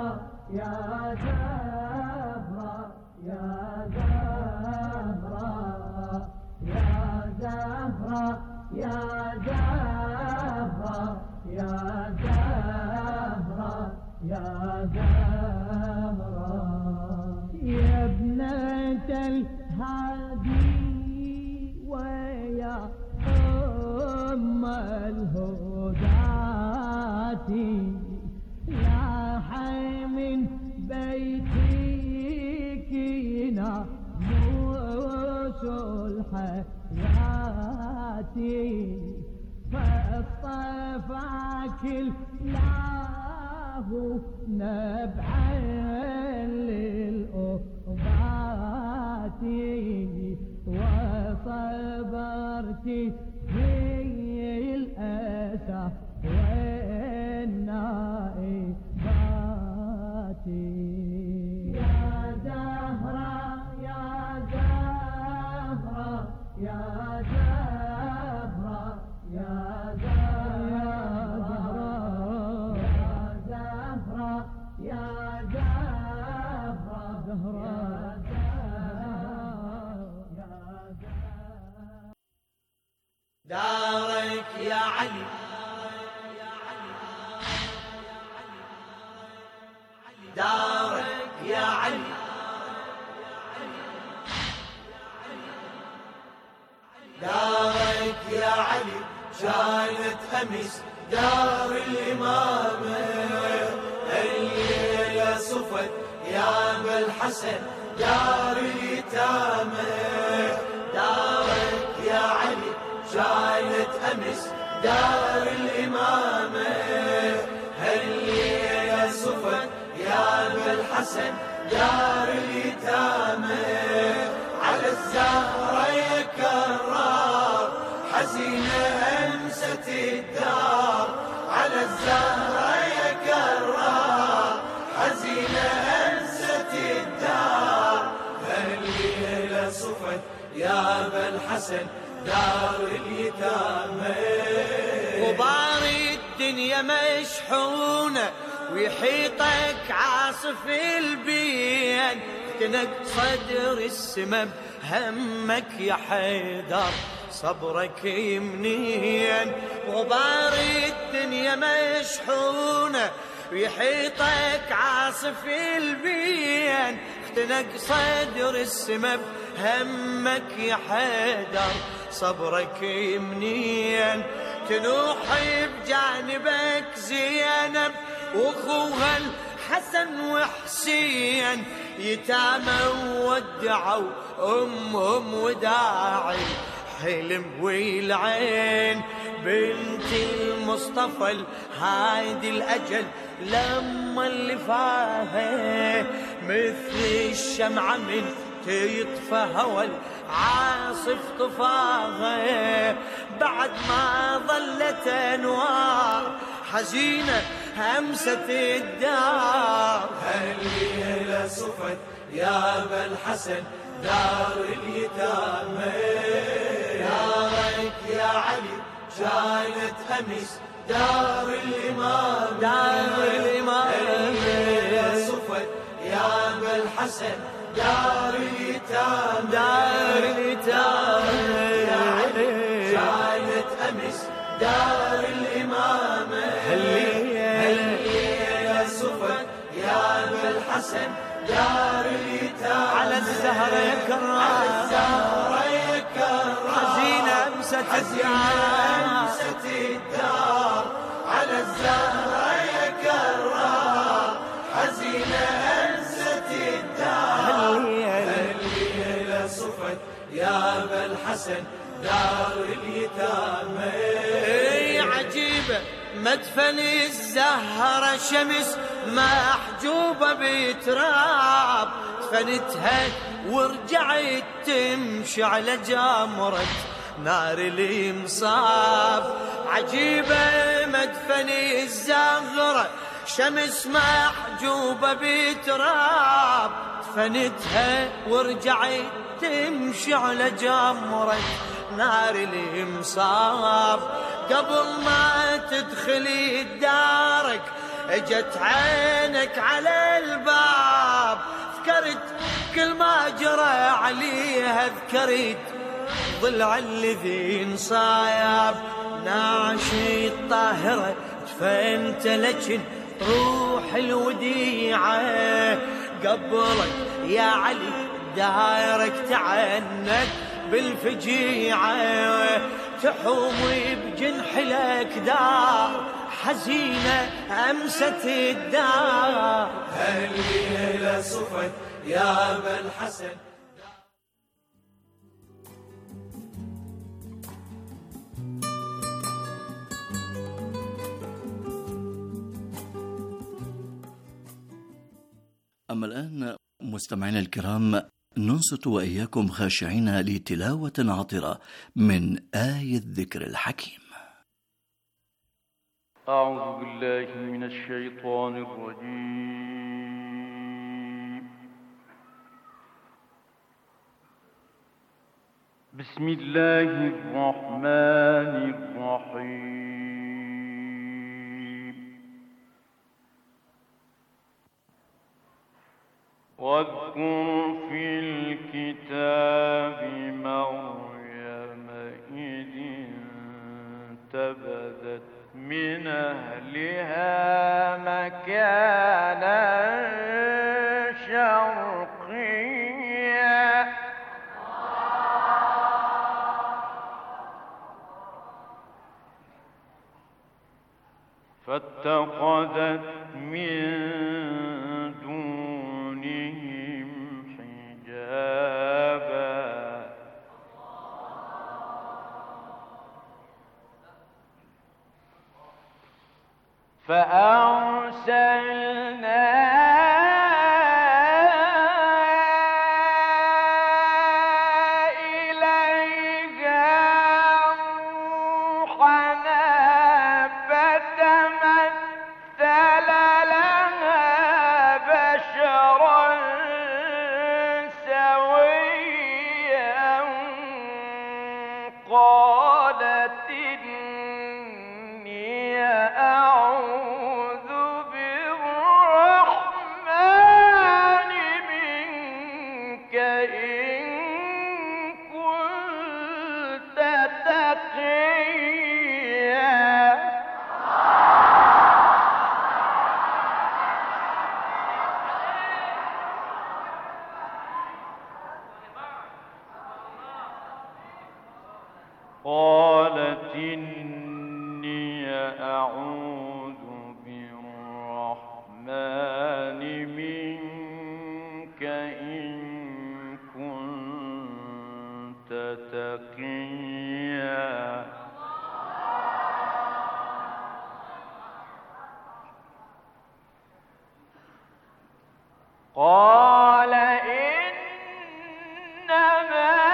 يا زهرة يا زهرة يا زهرة يا زهرة يا زهرة يا زهرة يا ابنة الهادي ويا أم الهداة لاحي من بيتك ناموس الحياة فاصطفاك الله نبعا للأخبات وصبرت في الأسى والنائبات يا زهرة يا زهرة يا زهرة يا زهرة يا زهرة دارك يا علي دارك يا علي دارك يا علي كانت أمس دار الإمامة الليلة صفت يا أبا الحسن دار اليتامى دارك يا علي كانت أمس دار الإمامة الليلة صفت يا أبا الحسن دار اليتامى على الزهرة يكرر حزينة أمست الدار على الزهرة يكرر حزينة أمست الدار الليلة صفت يا أبا الحسن دار اليتامى غبار الدنيا مشحونة ويحيطك عاصف البين اختنق صدر السما بهمك يا حيدر صبرك يمنين غبار الدنيا مشحونة ويحيطك عاصف البين اختنق صدر السما بهمك يا حيدر صبرك يمنين تنوح بجانبك زينب واخوها الحسن وحسين يتامى ودعوا امهم وداعي حلم والعين بنت المصطفى الهادي الأجل لما اللي فاها مثل الشمعة من تطفى هوى العاصف طفاها بعد ما ظلت أنوار حزينة همست الدار الليلة صفت يا أبا الحسن دار اليتامى دارك يا علي كانت أمس دار الإمام دار الإمام الليلة صفت يا أبا الحسن دار اليتامى دار اليتامى يا علي كانت أمس دار الإمامة الليلة صفت يا أبا الحسن دار اليتامى على الزهرة يكرر على الزهرة يكرر حزينة أمست الدار على الزهرة يكرر حزينة أمست الدار الليلة صفت يا أبا الحسن دار اليتامى عجيبة مدفن الزهرة شمس محجوبة بتراب دفنتها ورجعت تمشي على جمرة نار الإمصاب عجيبة مدفن الزهرة شمس محجوبة بتراب دفنتها ورجعت تمشي على جمرة نار الإمصاب قبل ما تدخلي دارك اجت عينك على الباب، ذكرت كل ما جرى عليها، ذكرت ضلع الذي انصايب، ناشي الطاهرة جفنت لكن روح الوديعة، قبلك يا علي دايرك تعنك بالفجيعة، تحومي بجنح الأكدار حزينة أمست الدار. هالليلة صفت يا أبا الحسن. أما الآن مستمعينا الكرام ننصت وإياكم خاشعين لتلاوة عطرة من آية الذكر الحكيم. أعوذ بالله من الشيطان الرجيم. بسم الله الرحمن الرحيم. واذكر في الكتاب مريم إذ انتبذت من أهلها مكانا شرقيا فاتخذت من دونهم حجابا فأرسلنا قالت إني أعوذ بالرحمن منك إن كنت تقيا قال إنما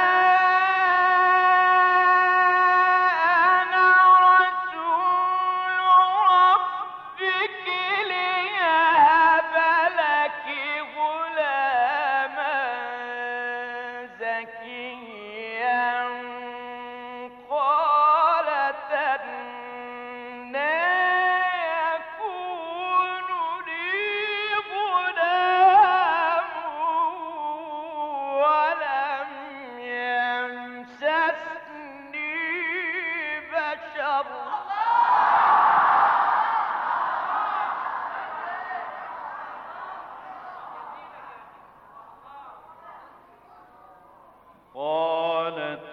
قالت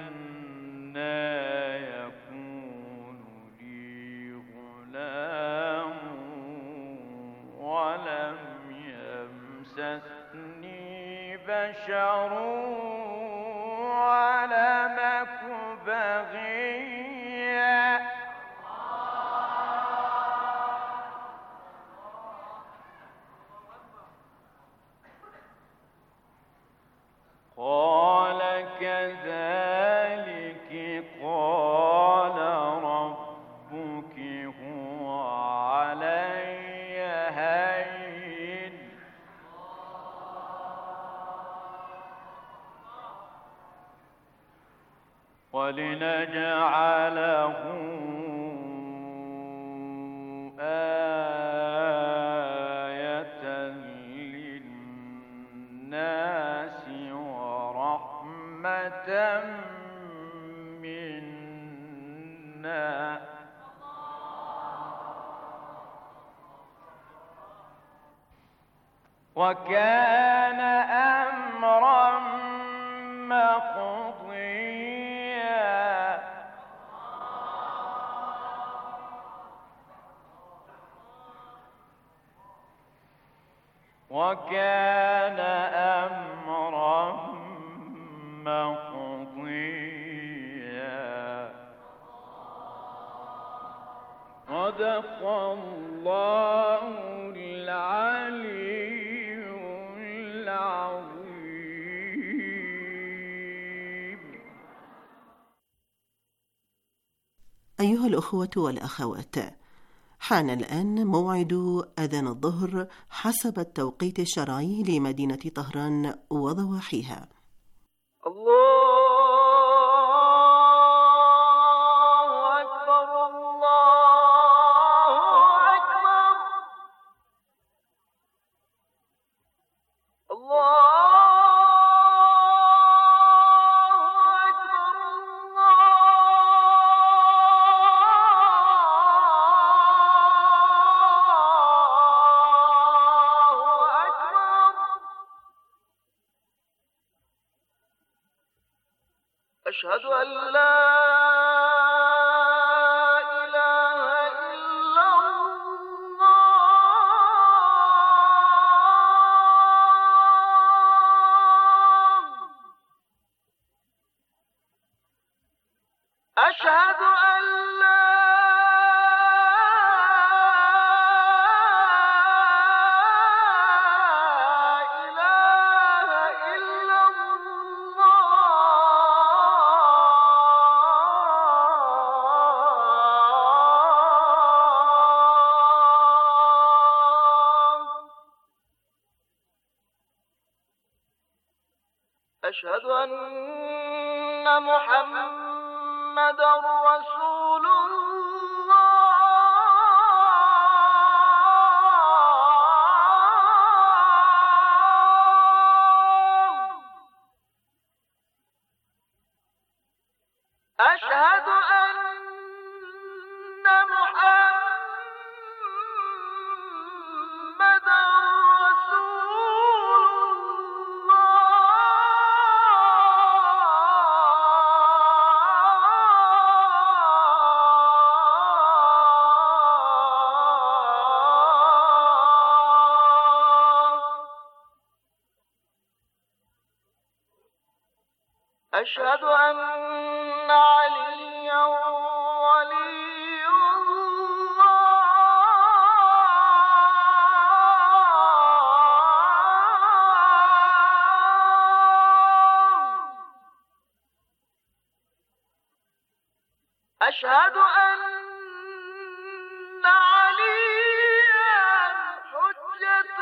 أنى يكون لي غلام ولم يمسسني بشر ولم أك بغيا قال كذلك قال ربك هو علي هين ولنجعله آية وكان أمرا مقضيا وكان أمرا مقضيا صدق الله العلي العظيم. أيها الأخوة والأخوات، حان الآن موعد أذان الظهر حسب التوقيت الشرعي لمدينة طهران وضواحيها. أشهد أن لا إله إلا الله. أشهد أن لا أشهد أن محمدًا رسول الله. أشهد أن محمدًا أشهد أن عليا ولي الله. أشهد أن عليا حجة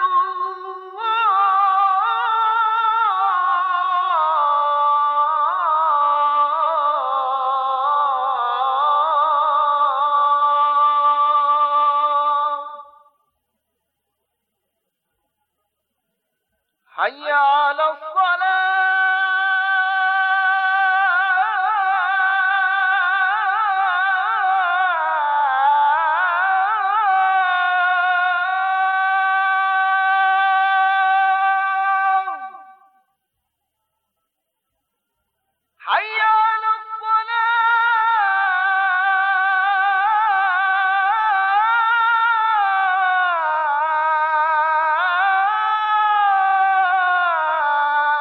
حي على الصلاة. حي على الصلاة.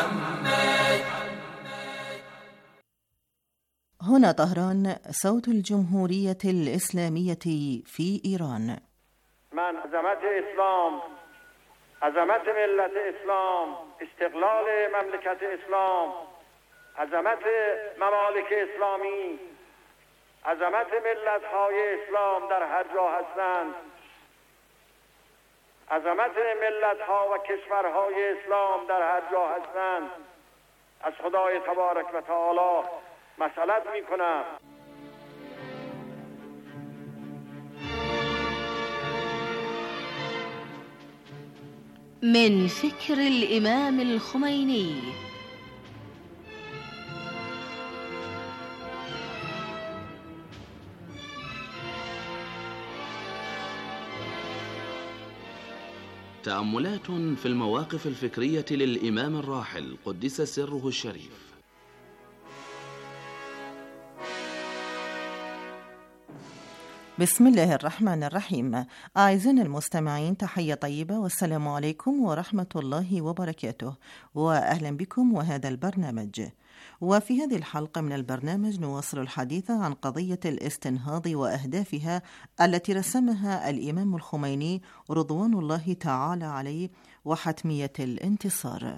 محمد. هنا طهران، صوت الجمهورية الإسلامية في إيران. من عظمت اسلام، عظمت ملت اسلام، استقلال مملکت اسلام، عظمت ممالک اسلامی، عظمت ملت‌های اسلام در هر جا هستند، عظمت ملت‌ها و کشورهای اسلام در هر جا هستند، از خدای تبارک و تعالی مسئلت می‌کنم. من فكر الإمام الخميني. تأملات في المواقف الفكرية للإمام الراحل قدس سره الشريف. بسم الله الرحمن الرحيم. أعزائنا المستمعين، تحية طيبة والسلام عليكم ورحمة الله وبركاته، وأهلا بكم وهذا البرنامج. وفي هذه الحلقة من البرنامج نواصل الحديث عن قضية الاستنهاض وأهدافها التي رسمها الإمام الخميني رضوان الله تعالى عليه وحتمية الانتصار.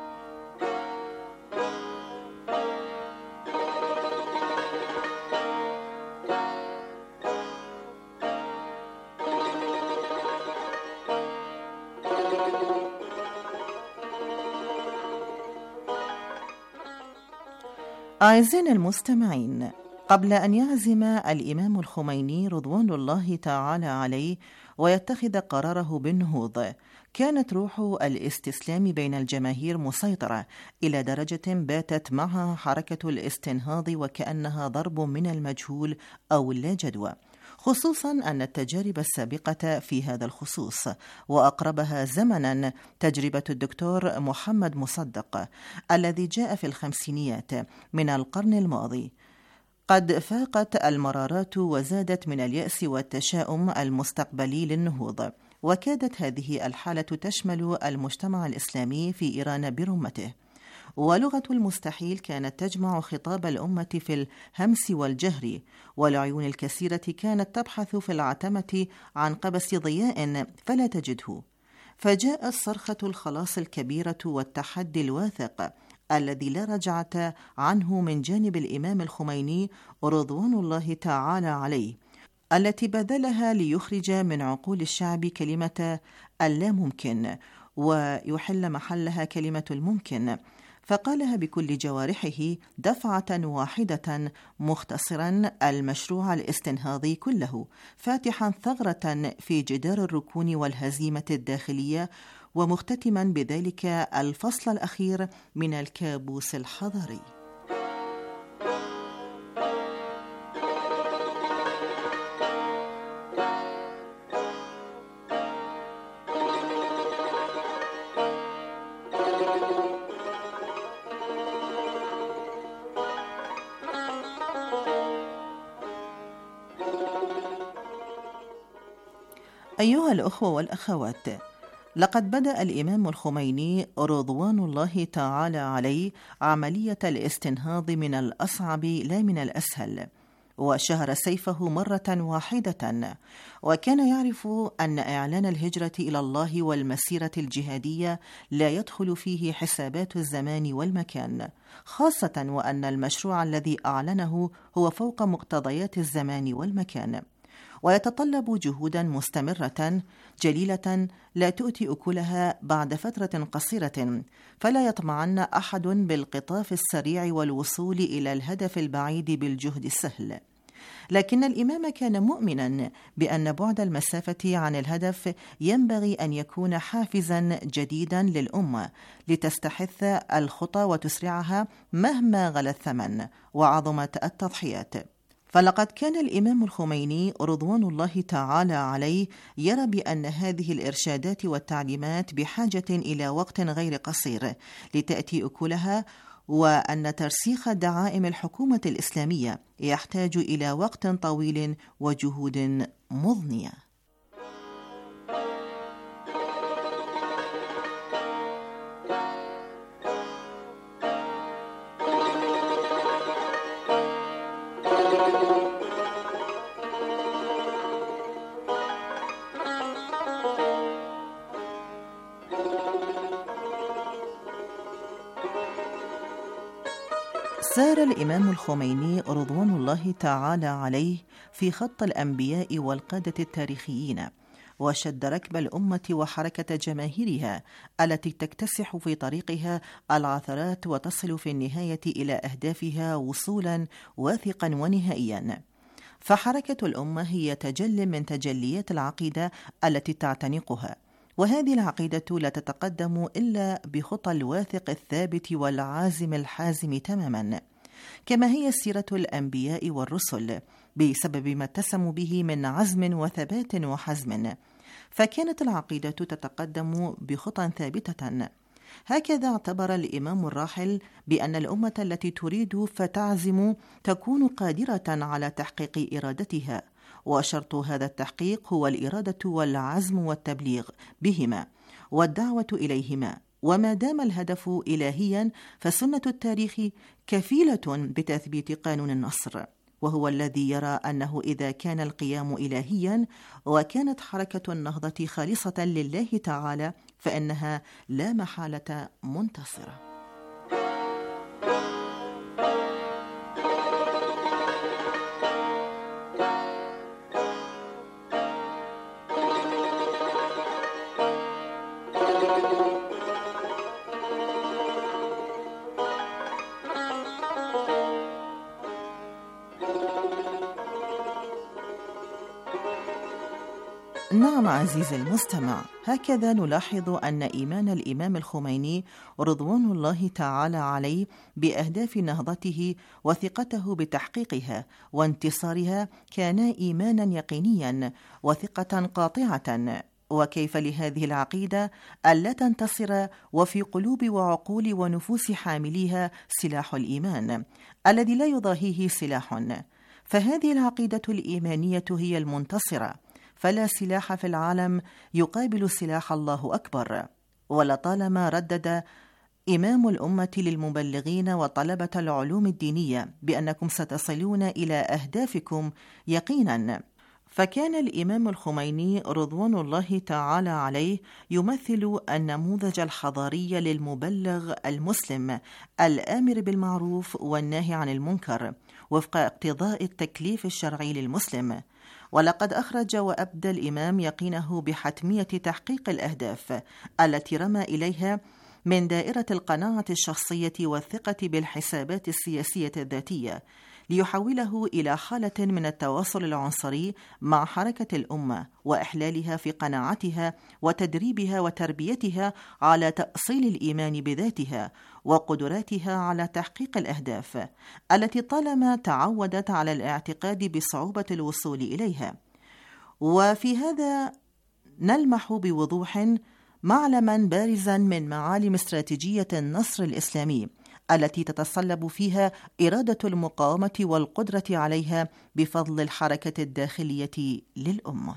أعزائنا المستمعين، قبل أن يعزم الإمام الخميني رضوان الله تعالى عليه ويتخذ قراره بالنهوض، كانت روح الاستسلام بين الجماهير مسيطرة إلى درجة باتت معها حركة الاستنهاض وكأنها ضرب من المجهول أو اللا جدوى، خصوصا أن التجارب السابقة في هذا الخصوص وأقربها زمنا تجربة الدكتور محمد مصدق الذي جاء في الخمسينيات من القرن الماضي قد فاقت المرارات وزادت من اليأس والتشاؤم المستقبلي للنهوض، وكادت هذه الحالة تشمل المجتمع الإسلامي في إيران برمته. ولغة المستحيل كانت تجمع خطاب الأمة في الهمس والجهر، والعيون الكثيرة كانت تبحث في العتمة عن قبس ضياء فلا تجده، فجاء صرخة الخلاص الكبيرة والتحدي الواثق الذي لا رجعة عنه من جانب الإمام الخميني رضوان الله تعالى عليه، التي بذلها ليخرج من عقول الشعب كلمة اللاممكن ويحل محلها كلمة الممكن، فقالها بكل جوارحه دفعة واحدة، مختصرا المشروع الاستنهاضي كله، فاتحا ثغرة في جدار الركون والهزيمة الداخلية، ومختتما بذلك الفصل الأخير من الكابوس الحضاري. أيها الأخوة والأخوات، لقد بدأ الإمام الخميني رضوان الله تعالى عليه عملية الاستنهاض من الأصعب لا من الأسهل، وشهر سيفه مرة واحدة، وكان يعرف أن إعلان الهجرة إلى الله والمسيرة الجهادية لا يدخل فيه حسابات الزمان والمكان، خاصة وأن المشروع الذي أعلنه هو فوق مقتضيات الزمان والمكان، ويتطلب جهودا مستمرة جليلة لا تؤتي أكلها بعد فترة قصيرة، فلا يطمعن أحد بالقطاف السريع والوصول إلى الهدف البعيد بالجهد السهل. لكن الإمام كان مؤمنا بأن بعد المسافة عن الهدف ينبغي أن يكون حافزا جديدا للأمة لتستحث الخطى وتسرعها مهما غلا الثمن وعظمت التضحيات. فلقد كان الإمام الخميني رضوان الله تعالى عليه يرى بأن هذه الإرشادات والتعليمات بحاجة إلى وقت غير قصير لتأتي أكلها، وأن ترسيخ دعائم الحكومة الإسلامية يحتاج إلى وقت طويل وجهود مضنية. سار الإمام الخميني رضوان الله تعالى عليه في خط الأنبياء والقادة التاريخيين، وشد ركب الأمة وحركة جماهيرها التي تكتسح في طريقها العثرات وتصل في النهاية إلى أهدافها وصولا واثقا ونهائيا. فحركة الأمة هي تجل من تجليات العقيدة التي تعتنقها، وهذه العقيدة لا تتقدم إلا بخطى الواثق الثابت والعازم الحازم تماما، كما هي سيرة الأنبياء والرسل بسبب ما اتسموا به من عزم وثبات وحزم، فكانت العقيدة تتقدم بخطى ثابتة. هكذا اعتبر الإمام الراحل بأن الأمة التي تريد فتعزم تكون قادرة على تحقيق إرادتها، وشرط هذا التحقيق هو الإرادة والعزم والتبليغ بهما والدعوة إليهما. وما دام الهدف إلهيا فسنة التاريخ كفيلة بتثبيت قانون النصر، وهو الذي يرى أنه إذا كان القيام إلهيا وكانت حركة النهضة خالصة لله تعالى فإنها لا محالة منتصرة. نعم عزيزي المستمع، هكذا نلاحظ أن إيمان الإمام الخميني رضوان الله تعالى عليه بأهداف نهضته وثقته بتحقيقها وانتصارها كانا إيمانا يقينيا وثقة قاطعة. وكيف لهذه العقيدة ألا تنتصر وفي قلوب وعقول ونفوس حامليها سلاح الإيمان الذي لا يضاهيه سلاح؟ فهذه العقيدة الإيمانية هي المنتصرة، فلا سلاح في العالم يقابل سلاح الله أكبر. ولطالما ردد إمام الأمة للمبلغين وطلبة العلوم الدينية بأنكم ستصلون إلى أهدافكم يقينا، فكان الإمام الخميني رضوان الله تعالى عليه يمثل النموذج الحضاري للمبلغ المسلم الآمر بالمعروف والناهي عن المنكر وفق اقتضاء التكليف الشرعي للمسلم. ولقد أخرج وأبدى الإمام يقينه بحتمية تحقيق الأهداف التي رمى إليها من دائرة القناعة الشخصية والثقة بالحسابات السياسية الذاتية، ليحوله إلى حالة من التواصل العنصري مع حركة الأمة وإحلالها في قناعتها وتدريبها وتربيتها على تأصيل الإيمان بذاتها وقدراتها على تحقيق الأهداف التي طالما تعودت على الاعتقاد بصعوبة الوصول إليها. وفي هذا نلمح بوضوح معلما بارزا من معالم استراتيجية النصر الإسلامي التي تتصلب فيها إرادة المقاومة والقدرة عليها بفضل الحركة الداخلية للأمة.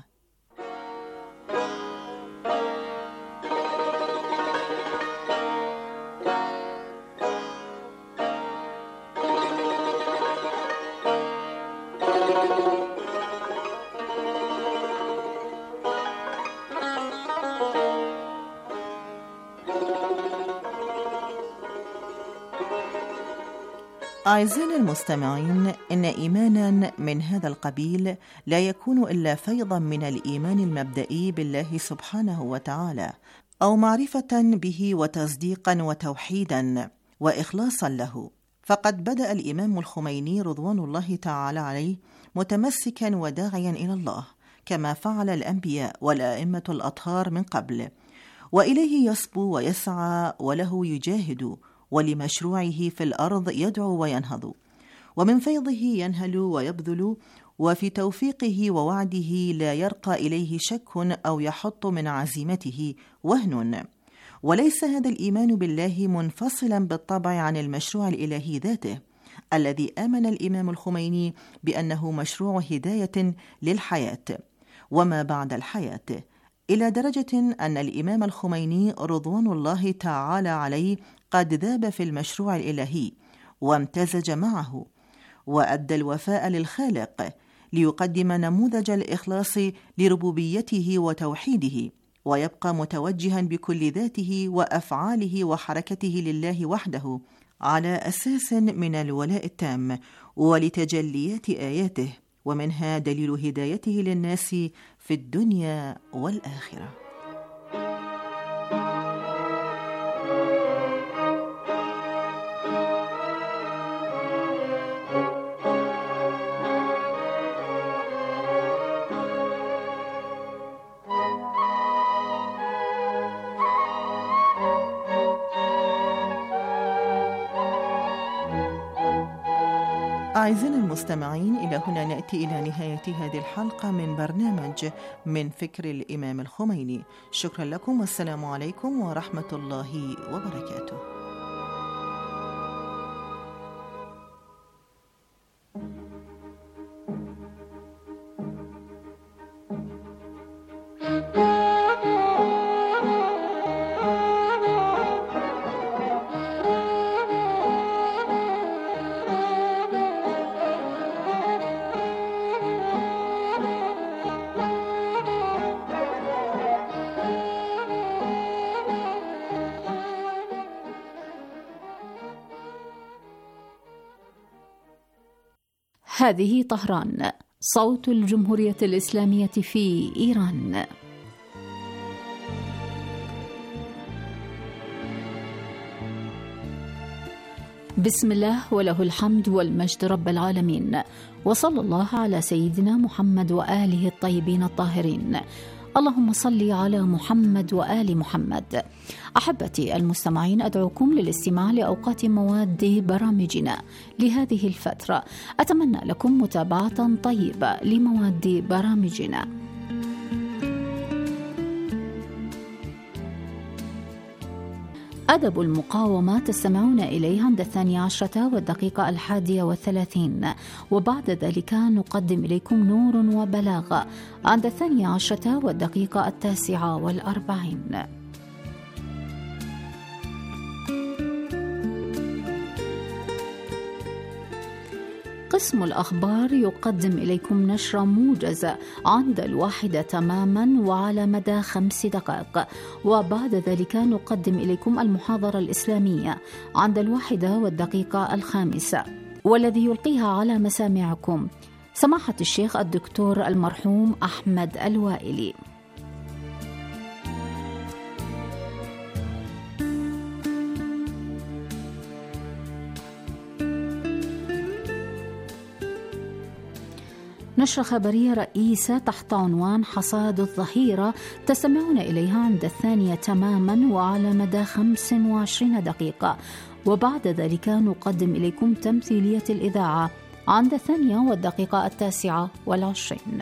أعزائنا المستمعين، إن إيمانا من هذا القبيل لا يكون إلا فيضا من الإيمان المبدئي بالله سبحانه وتعالى، أو معرفة به وتصديقا وتوحيدا وإخلاصا له. فقد بدأ الإمام الخميني رضوان الله تعالى عليه متمسكا وداعيا إلى الله كما فعل الأنبياء والأئمة الأطهار من قبل، وإليه يصبو ويسعى وله يجاهد، ولمشروعه في الأرض يدعو وينهض، ومن فيضه ينهل ويبذل، وفي توفيقه ووعده لا يرقى إليه شك أو يحط من عزيمته وهن. وليس هذا الإيمان بالله منفصلا بالطبع عن المشروع الإلهي ذاته الذي آمن الإمام الخميني بأنه مشروع هداية للحياة وما بعد الحياة، إلى درجة أن الإمام الخميني رضوان الله تعالى عليه قد ذاب في المشروع الإلهي وامتزج معه، وأدى الوفاء للخالق ليقدم نموذج الإخلاص لربوبيته وتوحيده، ويبقى متوجها بكل ذاته وأفعاله وحركته لله وحده على أساس من الولاء التام ولتجليات آياته، ومنها دليل هدايته للناس في الدنيا والآخرة. أعزائنا المستمعين، إلى هنا نأتي إلى نهاية هذه الحلقة من برنامج من فكر الإمام الخميني. شكرا لكم والسلام عليكم ورحمة الله وبركاته. هذه طهران، صوت الجمهورية الإسلامية في إيران. بسم الله وله الحمد والمجد رب العالمين، وصلى الله على سيدنا محمد وآله الطيبين الطاهرين. اللهم صل على محمد وآل محمد. أحبتي المستمعين، أدعوكم للاستماع لأوقات مواد برامجنا لهذه الفترة. أتمنى لكم متابعة طيبة لمواد برامجنا. أدب المقاومة تستمعون إليه عند 12:31، وبعد ذلك نقدم إليكم نور وبلاغة عند 12:49. قسم الأخبار يقدم إليكم نشرة موجزة عند 1 تماما وعلى مدى 5 دقائق، وبعد ذلك نقدم إليكم المحاضرة الإسلامية عند 1:05، والذي يلقيها على مسامعكم سماحة الشيخ الدكتور المرحوم أحمد الوائلي. نشرة خبرية رئيسة تحت عنوان حصاد الظهيرة تستمعون إليها عند 2 تماما وعلى مدى 25 دقيقة، وبعد ذلك نقدم إليكم تمثيلية الإذاعة عند 2:29.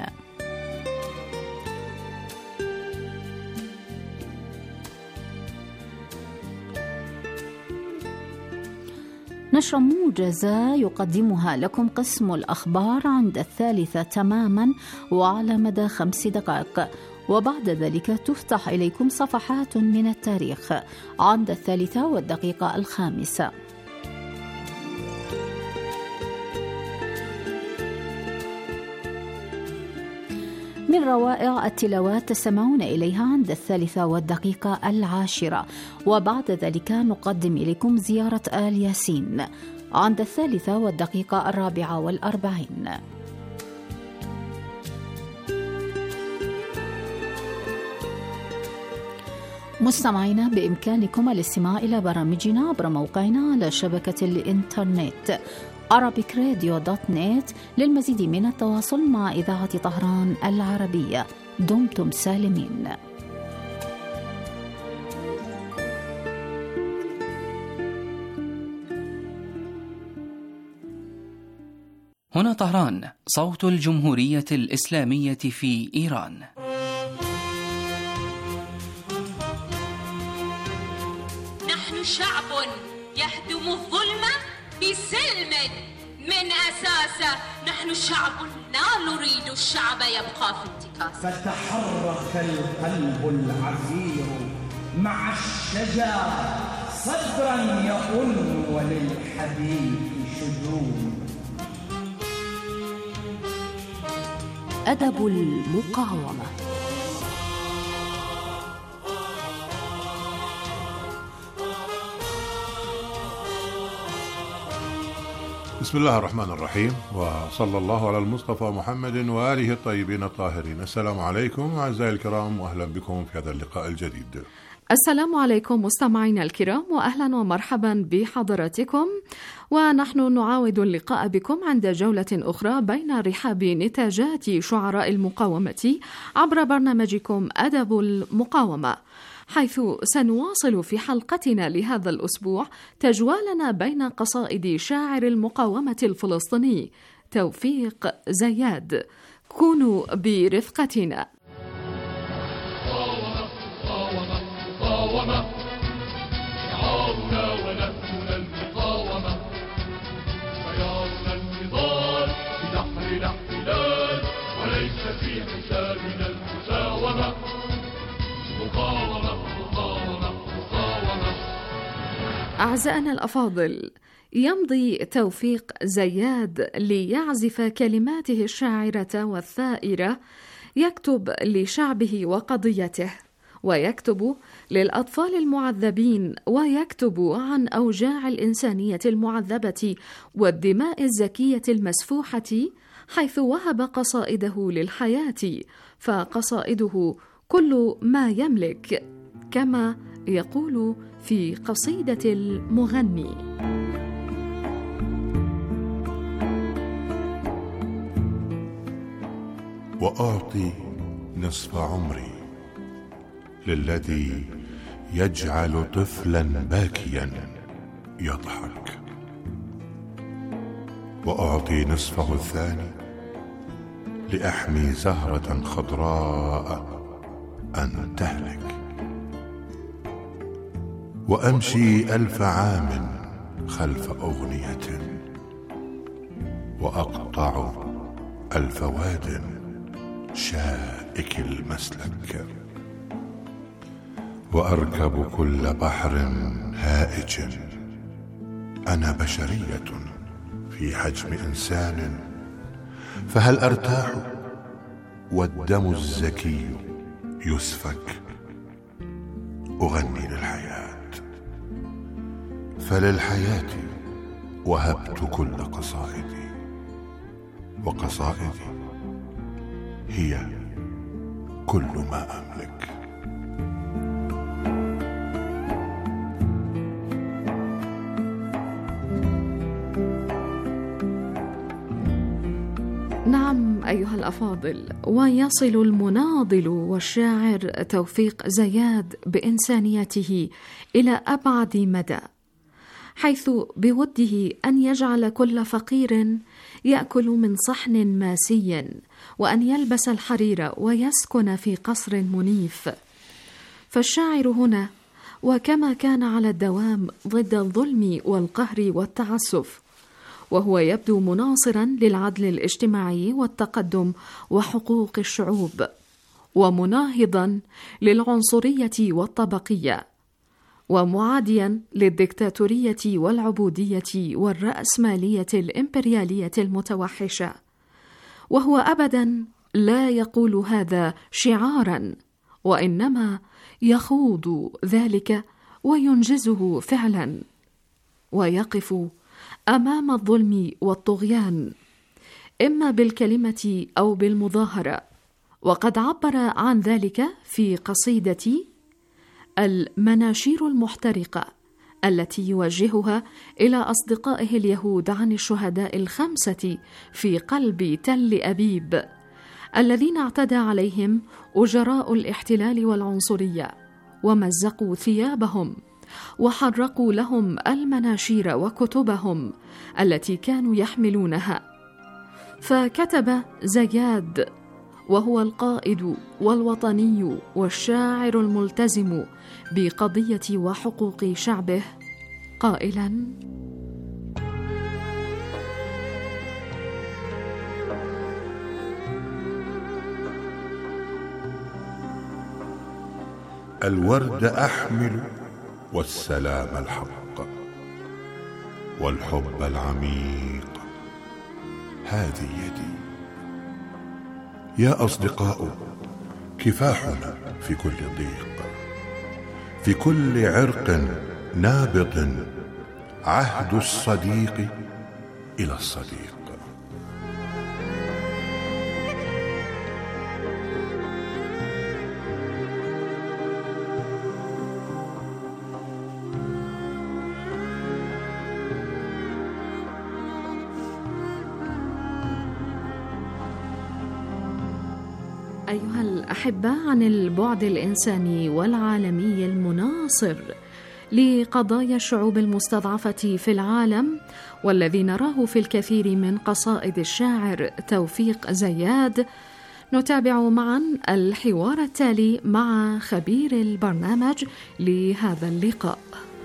نشرة موجزة يقدمها لكم قسم الأخبار عند 3 تماما وعلى مدى 5 دقائق، وبعد ذلك تفتح إليكم صفحات من التاريخ عند 3:05. من روائع التلاوات تستمعون إليها عند 3:10، وبعد ذلك نقدم إليكم زيارة آل ياسين عند 3:44. مستمعينا، بإمكانكم الاستماع إلى برامجنا عبر موقعنا على شبكة الإنترنت arabicradio.net. للمزيد من التواصل مع إذاعة طهران العربية. دمتم سالمين. هنا طهران، صوت الجمهورية الإسلامية في إيران. نحن شعب يهدم الظلم بسلم من أساسه. نحن شعب لا نريد الشعب يبقى في انتكاسه. فتحرك القلب العفير مع الشجاعة صدرا يؤن وللحديث شجون. أدب المقاومة. بسم الله الرحمن الرحيم، وصلى الله على المصطفى محمد وآله الطيبين الطاهرين. السلام عليكم أعزائي الكرام، وأهلا بكم في هذا اللقاء الجديد. السلام عليكم مستمعينا الكرام، وأهلا ومرحبا بحضراتكم، ونحن نعاود اللقاء بكم عند جولة أخرى بين رحاب نتاجات شعراء المقاومة عبر برنامجكم أدب المقاومة، حيث سنواصل في حلقتنا لهذا الأسبوع تجوالنا بين قصائد شاعر المقاومة الفلسطيني توفيق زياد. كونوا برفقتنا. مقاومة شعارنا ونهجنا المقاومة، خيارنا النضال في بحر الاحتلال وليس في حسابنا المساومة. مقاومة مقاومة مقاومة. أعزائنا الأفاضل، يمضي توفيق زياد ليعزف كلماته الشاعرة والثائرة، يكتب لشعبه وقضيته، ويكتب للأطفال المعذبين، ويكتب عن أوجاع الإنسانية المعذبة والدماء الزكية المسفوحة، حيث وهب قصائده للحياة، فقصائده كل ما يملك، كما يقول في قصيدة المغني: وأعطي نصف عمري للذي يجعل طفلا باكيا يضحك، وأعطي نصفه الثاني لأحمي زهرة خضراء أن تهلك، وأمشي 1000 عام خلف أغنية، وأقطع 1000 واد شائك المسلك، وأركب كل بحر هائج. أنا بشرية في حجم إنسان، فهل أرتاح والدم الزكي يسفك؟ أغني للحياة، فللحياة وهبت كل قصائدي، وقصائدي هي كل ما أملك. نعم أيها الأفاضل، ويصل المناضل والشاعر توفيق زياد بإنسانيته إلى أبعد مدى، حيث بوده أن يجعل كل فقير يأكل من صحن ماسي، وأن يلبس الحرير ويسكن في قصر منيف. فالشاعر هنا، وكما كان على الدوام ضد الظلم والقهر والتعسف، وهو يبدو مناصرا للعدل الاجتماعي والتقدم وحقوق الشعوب، ومناهضا للعنصرية والطبقية، ومعاديا للدكتاتورية والعبودية والرأسمالية الإمبريالية المتوحشة، وهو أبدا لا يقول هذا شعارا، وإنما يخوض ذلك وينجزه فعلا، ويقف أمام الظلم والطغيان، إما بالكلمة أو بالمظاهرة. وقد عبر عن ذلك في قصيدة المناشير المحترقة، التي يوجهها إلى أصدقائه اليهود عن الشهداء 5 في قلب تل أبيب، الذين اعتدى عليهم أجراء الاحتلال والعنصرية، ومزقوا ثيابهم، وحرقوا لهم المناشير وكتبهم التي كانوا يحملونها. فكتب زياد، وهو القائد والوطني والشاعر الملتزم بقضية وحقوق شعبه، قائلا: الورد أحمل والسلام الحق والحب العميق، هذه يدي. يا أصدقاء، كفاحنا في كل ضيق، في كل عرق نابض، عهد الصديق إلى الصديق. أيها الأحبة، عن البعد الإنساني والعالمي المناصر لقضايا الشعوب المستضعفة في العالم والذي نراه في الكثير من قصائد الشاعر توفيق زياد، نتابع معا الحوار التالي مع خبير البرنامج لهذا اللقاء.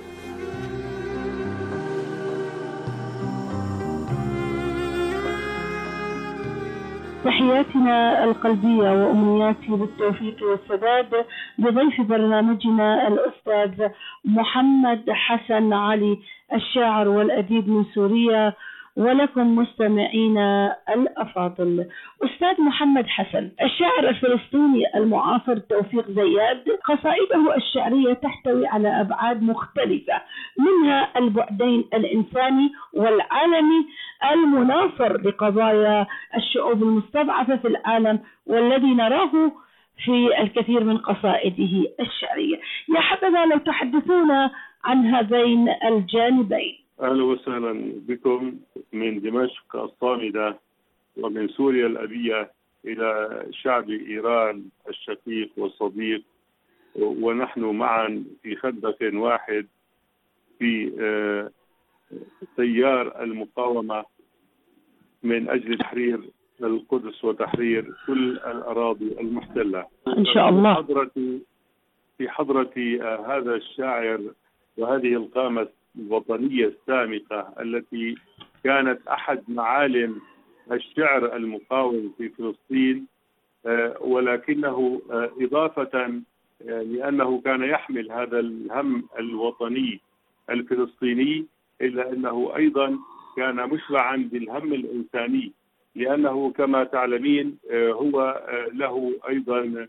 تحياتنا القلبية وأمنياتي بالتوفيق والسداد بضيف برنامجنا الأستاذ محمد حسن علي، الشاعر والأديب من سوريا، ولكم مستمعينا الأفاضل. أستاذ محمد حسن، الشاعر الفلسطيني المعاصر توفيق زياد، قصائده الشعرية تحتوي على أبعاد مختلفة، منها البعدين الإنساني والعالمي المناصر لقضايا الشعوب المستضعفة في العالم والذي نراه في الكثير من قصائده الشعرية. يا حبذا لو تحدثونا عن هذين الجانبين. أهلا وسهلا بكم من دمشق الصامدة ومن سوريا الأبية إلى شعب إيران الشقيق والصديق، ونحن معا في خندق واحد في تيار المقاومة من أجل تحرير القدس وتحرير كل الأراضي المحتلة إن شاء الله. في حضرة هذا الشاعر وهذه القامة الوطنية السامقة التي كانت أحد معالم الشعر المقاوم في فلسطين، ولكنه إضافة لأنه كان يحمل هذا الهم الوطني الفلسطيني، إلا أنه أيضا كان مشبعا بالهم الإنساني، لأنه كما تعلمين هو له أيضا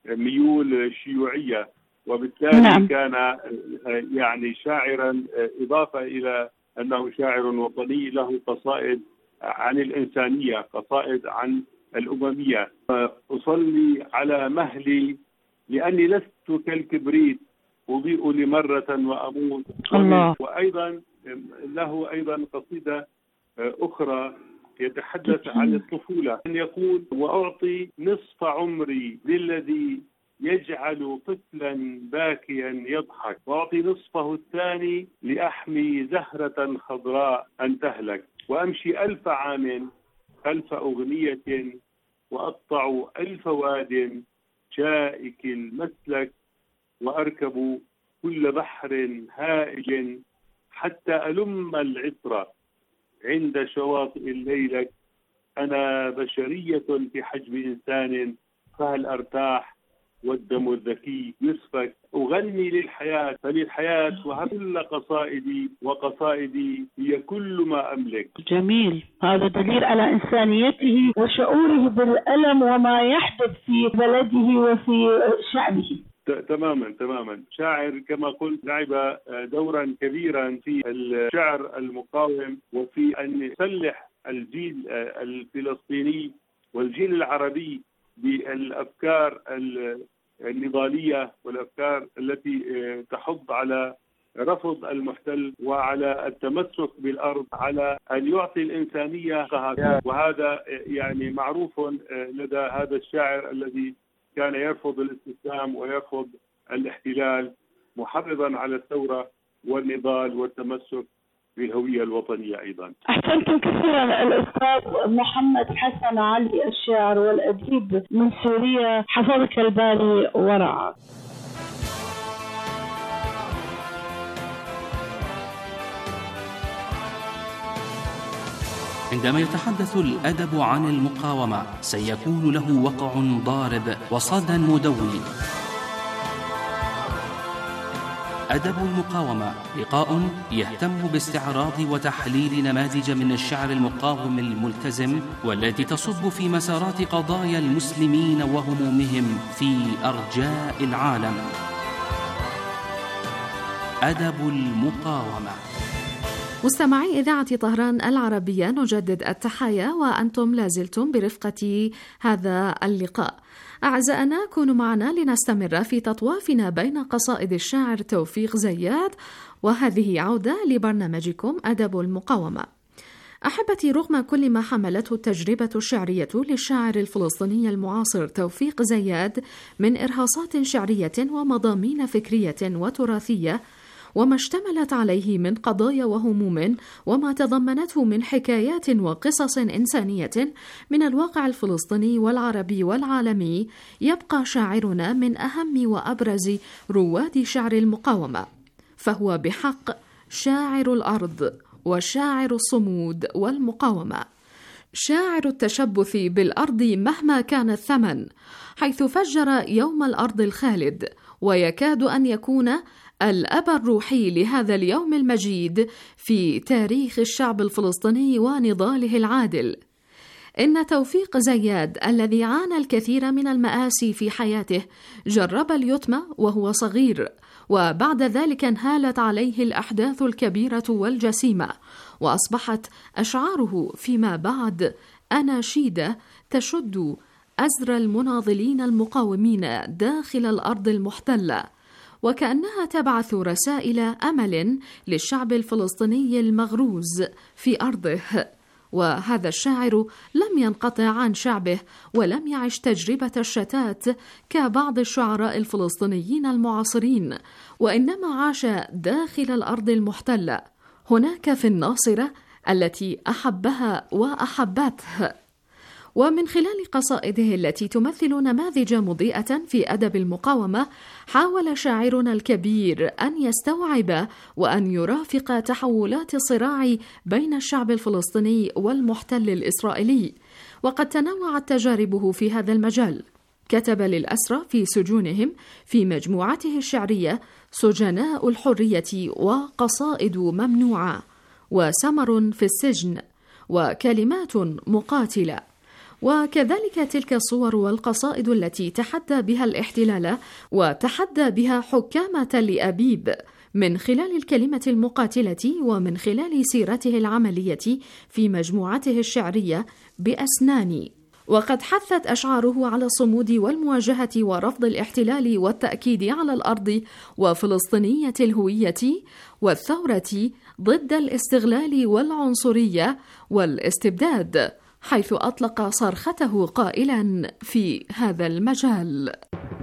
ميول شيوعية، وبالتالي كان يعني شاعرا، إضافة إلى أنه شاعر وطني له قصائد عن الإنسانية، قصائد عن الأممية. أصلي على مهلي لأني لست كالكبريت أضيء لمرة وأموت. الله. وأيضا له أيضا قصيدة أخرى يتحدث عن الطفولة، أن يقول: وأعطي نصف عمري للذي يجعل طفلا باكيا يضحك، وأعطي نصفه الثاني لأحمي زهرة خضراء أن تهلك، وأمشي 1000 عام خلف أغنية، وأقطع 1000 واد شائك المسلك، وأركب كل بحر هائج حتى ألم العطر عند شواطئ الليلك. أنا بشرية في حجم إنسان، فهل أرتاح والدم الذكي يسفك؟ أغني للحياة فللحياة، وكل قصائدي وقصائدي هي كل ما أملك. جميل، هذا دليل على إنسانيته وشعوره بالألم وما يحدث في بلده وفي شعبه. تماما. شاعر كما قلت لعب دورا كبيرا في الشعر المقاوم، وفي أن يسلح الجيل الفلسطيني والجيل العربي بالأفكار النضالية والأفكار التي تحض على رفض المحتل وعلى التمسك بالأرض، على أن يعطي الإنسانية قهرها. وهذا يعني معروف لدى هذا الشاعر الذي كان يرفض الاستسلام ويرفض الاحتلال، محرضا على الثورة والنضال والتمسك بالهوية الوطنية أيضا. أحسنتم كثيرا الأستاذ محمد حسن علي، الشاعر والأديب من سوريا، حفظك الباري ورعاك. عندما يتحدث الأدب عن المقاومة سيكون له وقع ضارب وصدى مدوي. أدب المقاومة لقاء يهتم باستعراض وتحليل نماذج من الشعر المقاوم الملتزم، والتي تصب في مسارات قضايا المسلمين وهمومهم في أرجاء العالم. أدب المقاومة. مستمعي إذاعة طهران العربية، نجدد التحايا وأنتم لازلتم برفقة هذا اللقاء. أعزائنا، كونوا معنا لنستمر في تطوافنا بين قصائد الشاعر توفيق زياد، وهذه عودة لبرنامجكم أدب المقاومة. أحبتي، رغم كل ما حملته التجربة الشعرية للشاعر الفلسطيني المعاصر توفيق زياد من إرهاصات شعرية ومضامين فكرية وتراثية، وما اشتملت عليه من قضايا وهموم، وما تضمنته من حكايات وقصص إنسانية من الواقع الفلسطيني والعربي والعالمي، يبقى شاعرنا من أهم وأبرز رواد شعر المقاومة، فهو بحق شاعر الأرض وشاعر الصمود والمقاومة، شاعر التشبث بالأرض مهما كان الثمن، حيث فجر يوم الأرض الخالد، ويكاد أن يكون الأب الروحي لهذا اليوم المجيد في تاريخ الشعب الفلسطيني ونضاله العادل. إن توفيق زياد الذي عانى الكثير من المآسي في حياته جرب اليتم وهو صغير، وبعد ذلك انهالت عليه الأحداث الكبيرة والجسيمة، وأصبحت أشعاره فيما بعد أناشيد تشد أزر المناضلين المقاومين داخل الأرض المحتلة، وكأنها تبعث رسائل أمل للشعب الفلسطيني المغروز في أرضه. وهذا الشاعر لم ينقطع عن شعبه ولم يعش تجربة الشتات كبعض الشعراء الفلسطينيين المعاصرين، وإنما عاش داخل الأرض المحتلة، هناك في الناصرة التي أحبها وأحبته. ومن خلال قصائده التي تمثل نماذج مضيئة في أدب المقاومة، حاول شاعرنا الكبير أن يستوعب وأن يرافق تحولات الصراع بين الشعب الفلسطيني والمحتل الإسرائيلي، وقد تنوعت تجاربه في هذا المجال. كتب للأسرى في سجونهم في مجموعته الشعرية سجناء الحرية وقصائد ممنوعة، وسمر في السجن، وكلمات مقاتلة، وكذلك تلك الصور والقصائد التي تحدى بها الاحتلال وتحدى بها حكام تل أبيب من خلال الكلمة المقاتلة، ومن خلال سيرته العملية في مجموعته الشعرية بأسناني. وقد حثت أشعاره على الصمود والمواجهة ورفض الاحتلال والتأكيد على الأرض وفلسطينية الهوية والثورة ضد الاستغلال والعنصرية والاستبداد، حيث أطلق صرخته قائلا في هذا المجال: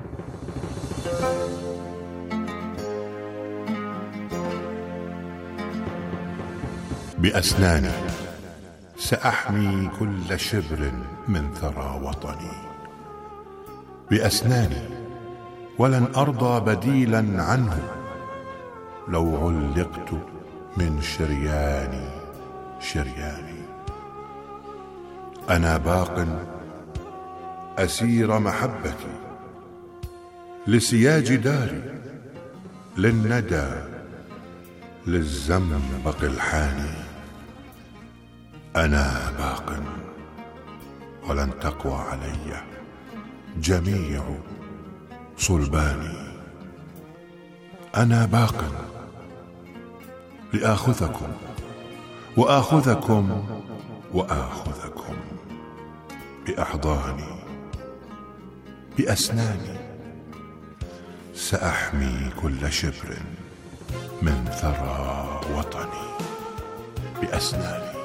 بأسناني سأحمي كل شبر من ثرى وطني، بأسناني ولن أرضى بديلا عنه، لو علقت من شرياني شرياني. أنا باق أسير محبتي لسياج داري، للندى للزنبق الحاني. أنا باق ولن تقوى علي جميع صلباني. أنا باق لآخذكم وآخذكم وآخذكم بأحضاني، بأسناني سأحمي كل شبر من ثرى وطني، بأسناني.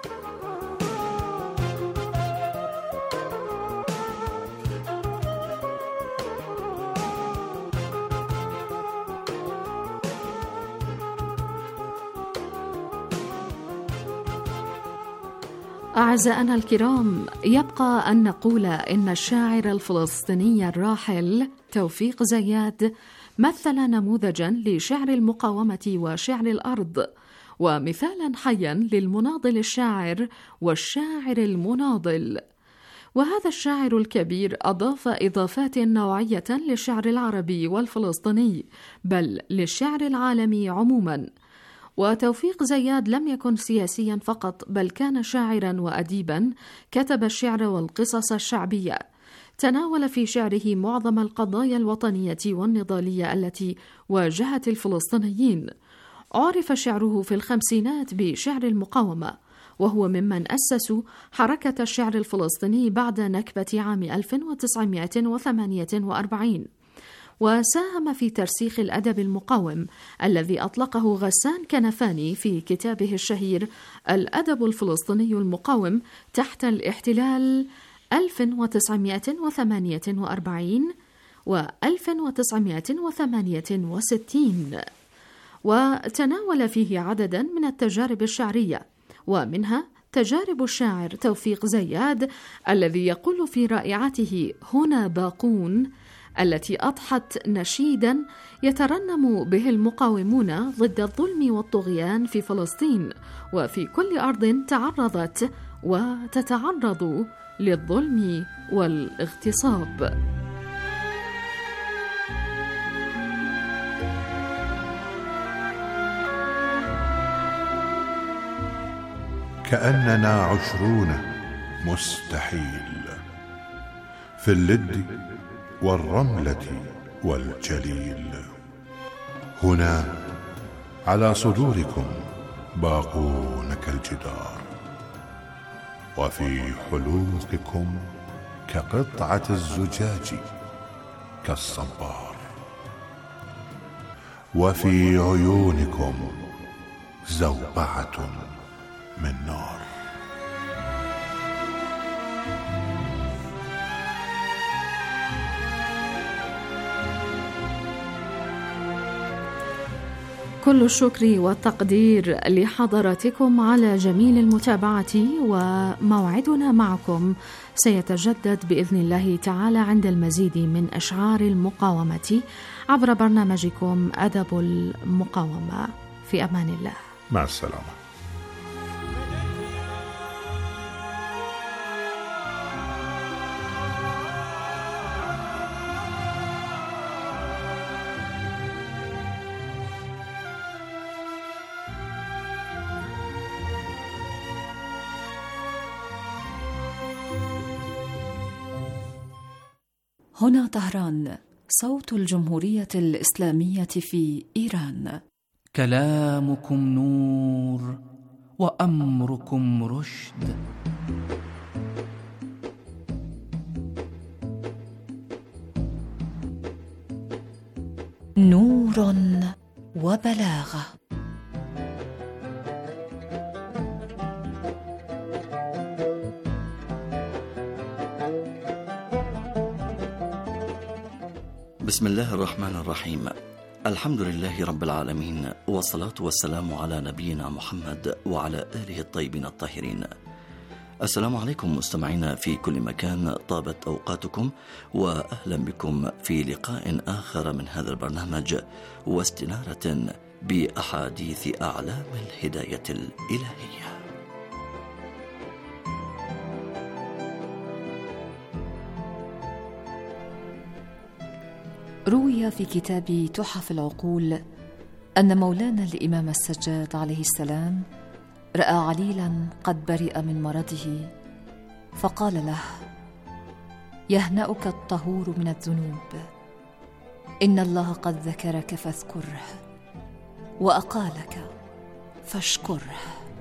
أعزائنا الكرام، يبقى أن نقول إن الشاعر الفلسطيني الراحل توفيق زياد مثل نموذجاً لشعر المقاومة وشعر الأرض، ومثالاً حياً للمناضل الشاعر والشاعر المناضل. وهذا الشاعر الكبير أضاف إضافات نوعية للشعر العربي والفلسطيني، بل للشعر العالمي عموماً. وتوفيق زياد لم يكن سياسيا فقط، بل كان شاعرا وأديبا، كتب الشعر والقصص الشعبية، تناول في شعره معظم القضايا الوطنية والنضالية التي واجهت الفلسطينيين، عرف شعره في الخمسينات بشعر المقاومة، وهو ممن أسسوا حركة الشعر الفلسطيني بعد نكبة عام 1948، وساهم في ترسيخ الأدب المقاوم الذي أطلقه غسان كنفاني في كتابه الشهير الأدب الفلسطيني المقاوم تحت الاحتلال 1948 و 1968، وتناول فيه عددا من التجارب الشعرية، ومنها تجارب الشاعر توفيق زياد الذي يقول في رائعته هنا باقون، التي أضحت نشيدا يترنم به المقاومون ضد الظلم والطغيان في فلسطين وفي كل أرض تعرضت وتتعرض للظلم والاغتصاب. كأننا 20 مستحيل في اللد والرملة والجليل. هنا على صدوركم باقون كالجدار، وفي حلوقكم كقطعة الزجاج كالصبار، وفي عيونكم زوبعة من نار. كل الشكر والتقدير لحضراتكم على جميل المتابعة، وموعدنا معكم سيتجدد بإذن الله تعالى عند المزيد من أشعار المقاومة عبر برنامجكم أدب المقاومة. في أمان الله، مع السلامة. هنا طهران، صوت الجمهورية الإسلامية في إيران. كلامكم نور وأمركم رشد. نور وبلاغة. بسم الله الرحمن الرحيم. الحمد لله رب العالمين، والصلاة والسلام على نبينا محمد وعلى آله الطيبين الطاهرين. السلام عليكم مستمعينا في كل مكان، طابت أوقاتكم وأهلا بكم في لقاء آخر من هذا البرنامج، واستنارة بأحاديث أعلام الهداية الإلهية. روي في كتاب تحف العقول أن مولانا الإمام السجاد عليه السلام رأى عليلا قد برئ من مرضه، فقال له: يهنأك الطهور من الذنوب، إن الله قد ذكرك فاذكره، وأقالك فاشكره.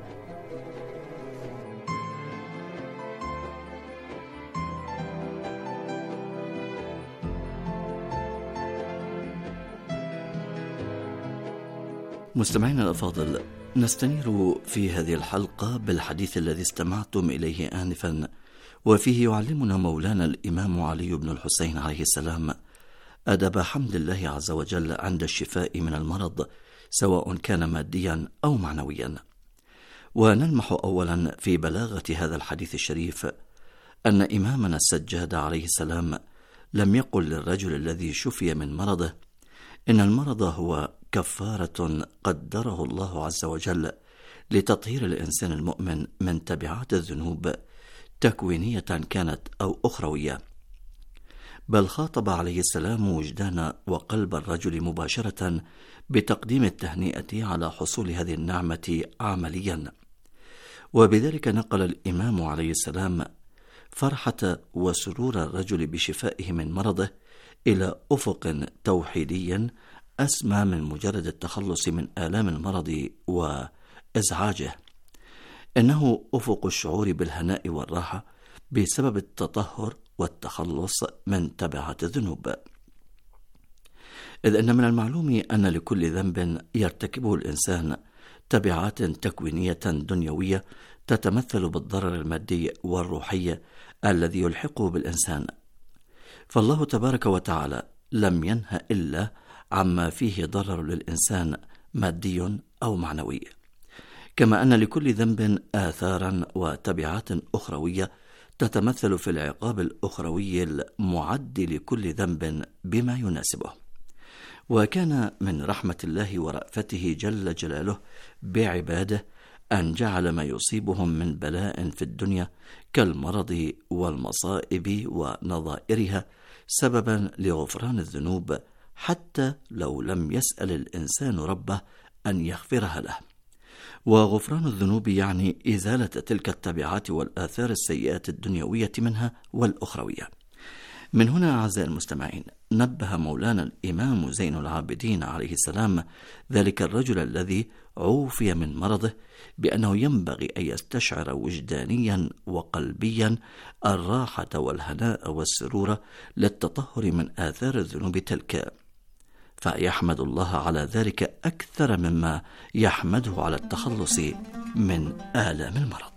مستمعينا الأفاضل، نستنير في هذه الحلقة بالحديث الذي استمعتم إليه آنفا، وفيه يعلمنا مولانا الإمام علي بن الحسين عليه السلام أدب حمد الله عز وجل عند الشفاء من المرض، سواء كان ماديا أو معنويا. ونلمح أولا في بلاغة هذا الحديث الشريف أن إمامنا السجاد عليه السلام لم يقل للرجل الذي شفي من مرضه إن المرض هو كفارة قدره الله عز وجل لتطهير الإنسان المؤمن من تبعات الذنوب تكوينية كانت أو أخروية، بل خاطب عليه السلام وجدان وقلب الرجل مباشرة بتقديم التهنئة على حصول هذه النعمة عمليا. وبذلك نقل الإمام عليه السلام فرحة وسرور الرجل بشفائه من مرضه إلى أفق توحيدي أسمى من مجرد التخلص من آلام المرض وإزعاجه. إنه أفق الشعور بالهناء والراحة بسبب التطهر والتخلص من تبعات الذنوب، إذ أن من المعلوم أن لكل ذنب يرتكبه الإنسان تبعات تكوينية دنيوية تتمثل بالضرر المادي والروحي الذي يلحقه بالإنسان، فالله تبارك وتعالى لم ينه إلا عما فيه ضرر للإنسان مادي أو معنوي، كما أن لكل ذنب آثارا وتبعات أخروية تتمثل في العقاب الأخروي المعد لكل ذنب بما يناسبه. وكان من رحمة الله ورأفته جل جلاله بعباده أن جعل ما يصيبهم من بلاء في الدنيا كالمرض والمصائب ونظائرها سببا لغفران الذنوب، حتى لو لم يسأل الإنسان ربه أن يغفرها له. وغفران الذنوب يعني إزالة تلك التبعات والآثار السيئات الدنيوية منها والأخروية. من هنا أعزائي المستمعين نبه مولانا الإمام زين العابدين عليه السلام ذلك الرجل الذي عوفي من مرضه بأنه ينبغي أن يستشعر وجدانيا وقلبيا الراحة والهناء والسرور للتطهر من آثار الذنوب تلك، فيحمد الله على ذلك أكثر مما يحمده على التخلص من آلام المرض.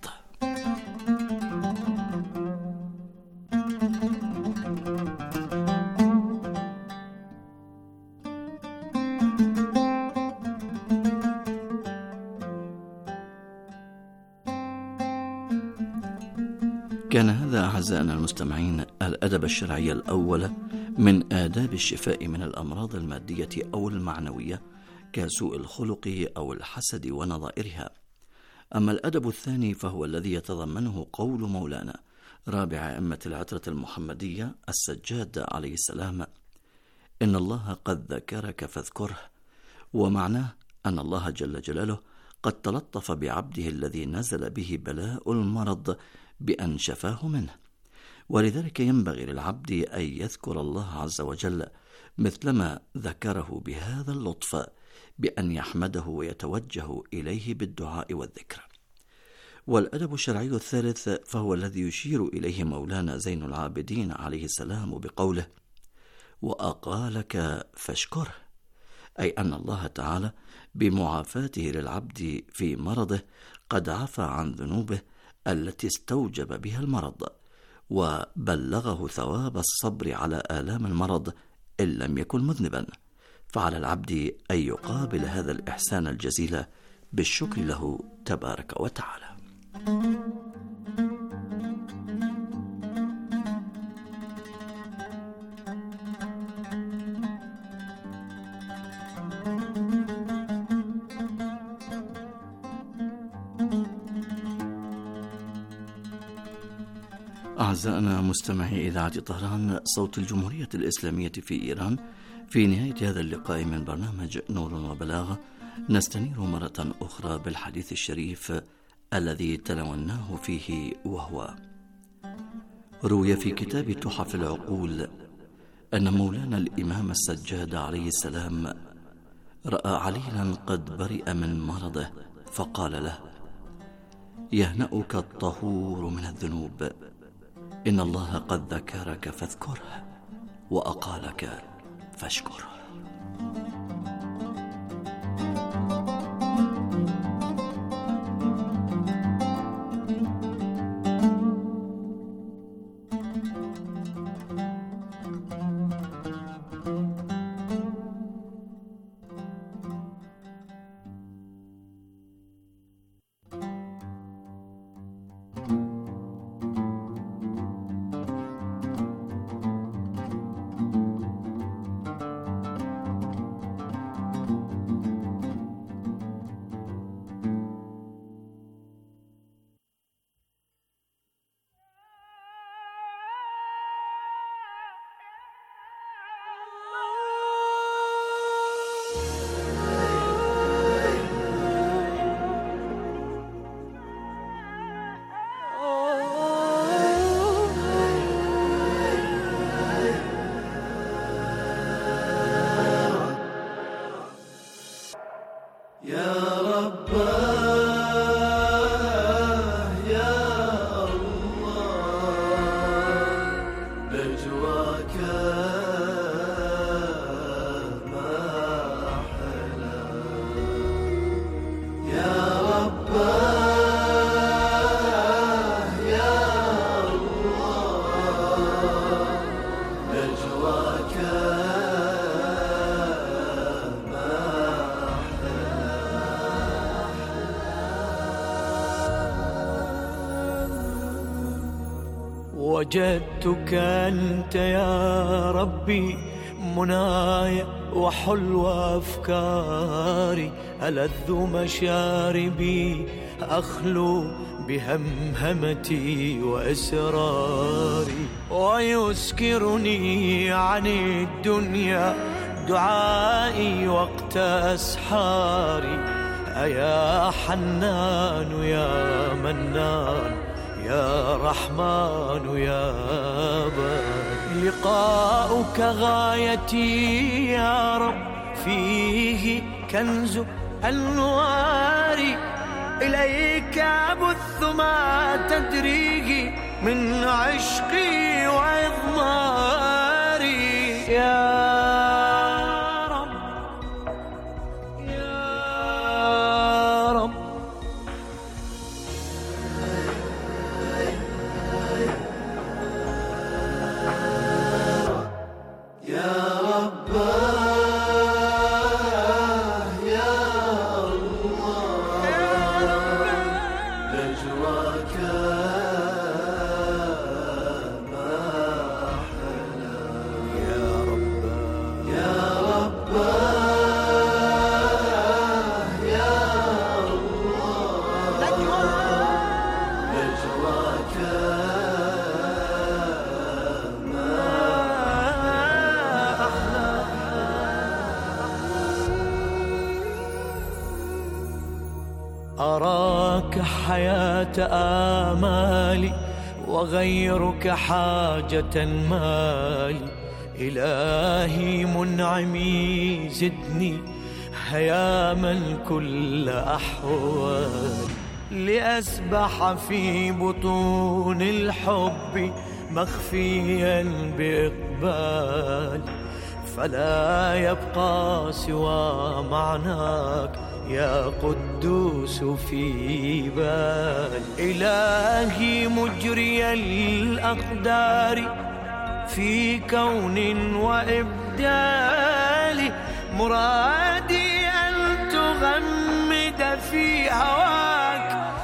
كان هذا أعزائنا المستمعين الأدب الشرعي الأول من آداب الشفاء من الأمراض المادية أو المعنوية كسوء الخلق أو الحسد ونظائرها. أما الأدب الثاني فهو الذي يتضمنه قول مولانا رابع أئمة العترة المحمدية السجاد عليه السلام: إن الله قد ذكرك فاذكره، ومعناه أن الله جل جلاله قد تلطف بعبده الذي نزل به بلاء المرض بأن شفاه منه، ولذلك ينبغي للعبد أن يذكر الله عز وجل مثلما ذكره بهذا اللطف بأن يحمده ويتوجه إليه بالدعاء والذكر. والأدب الشرعي الثالث فهو الذي يشير إليه مولانا زين العابدين عليه السلام بقوله: وأقالك فاشكره، أي أن الله تعالى بمعافاته للعبد في مرضه قد عفى عن ذنوبه التي استوجب بها المرض، وبلغه ثواب الصبر على آلام المرض إن لم يكن مذنبا، فعلى العبد أن يقابل هذا الإحسان الجزيل بالشكر له تبارك وتعالى. أعزائنا مستمعي إذاعة طهران صوت الجمهورية الإسلامية في إيران، في نهاية هذا اللقاء من برنامج نور وبلاغة نستنير مرة أخرى بالحديث الشريف الذي تلوناه فيه، وهو: روي في كتاب تحف العقول أن مولانا الإمام السجاد عليه السلام رأى عليلا قد برئ من مرضه فقال له: يهنأك الطهور من الذنوب، إن الله قد ذكرك فاذكره، وأقالك فاشكره. وجدتك أنت يا ربي منايا وحلو أفكاري، ألذ مشاربي أخلو بهمهمتي وإسراري، ويسكرني عن الدنيا دعائي وقت أسحاري. أيا حنان يا منان يا رحمن يا باري، لقاؤك غايتي يا رب فيه كنز الأنوار، إليك أبث ما تدريه من عشقي وإضماري. يا رب يا رب يا رب يا الله نجواك ما أحلى. يا رب يا رب يا الله نجواك أراك حياة آمالي وغيرك حاجة مالي، إلهي منعمي زدني هياما كل أحوالي، لأسبح في بطون الحب مخفيا بإقبالي، فلا يبقى سوى معناك يا قدوس في بالي. إلهي مجري الأقدار في كون وإبدال، مرادي أن تغمد في هواك